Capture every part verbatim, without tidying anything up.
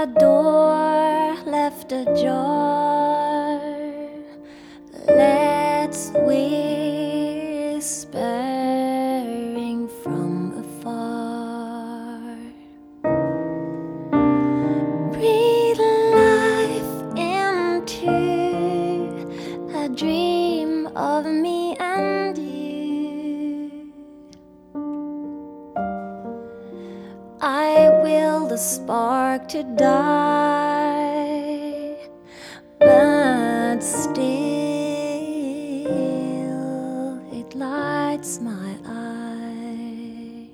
the door left ajar, let's whispering from afar. Breathe life into a dream of me and you. I will the spark to die, but still it lights my eye.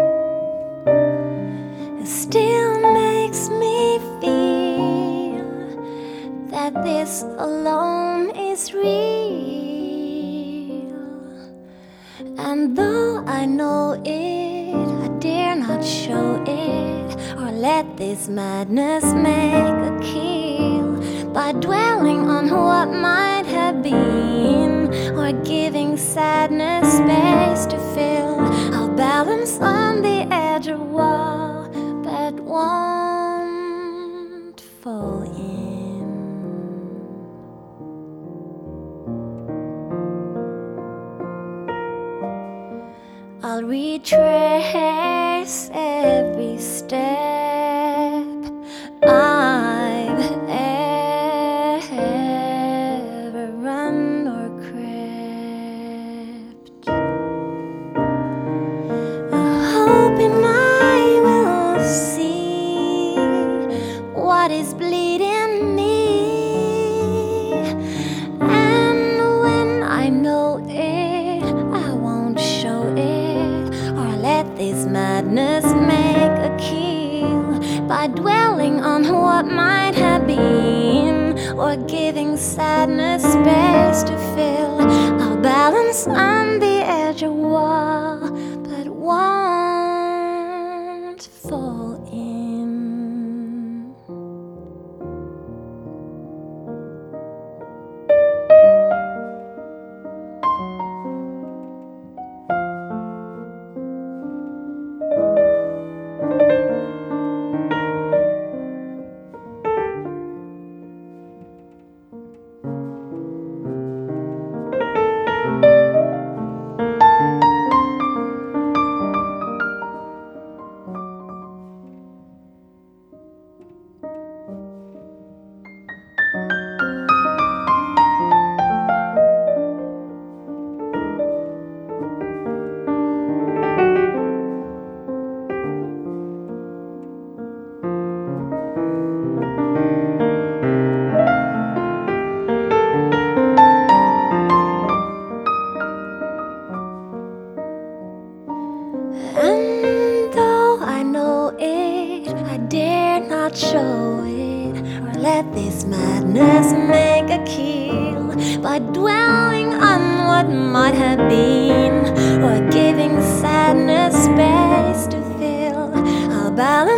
It still makes me feel that this alone is real. And though I know it, I dare not show it, or let this madness make a kill. By dwelling on what might have been, or giving sadness space to fill, I'll balance on the edge of a wall, but won't fall in. I'll retrace every step I've ever run or crept, hoping I will see what is bleeding me. And when I know it, I won't show it, or let this madness make a kill. By dwelling on what might have been, or giving sadness space to fill, I'll balance on the edge of a wall, but won't fall in. And though I know it, I dare not show it, or let this madness make a kill. By dwelling on what might have been, or giving sadness space to fill, I'll balance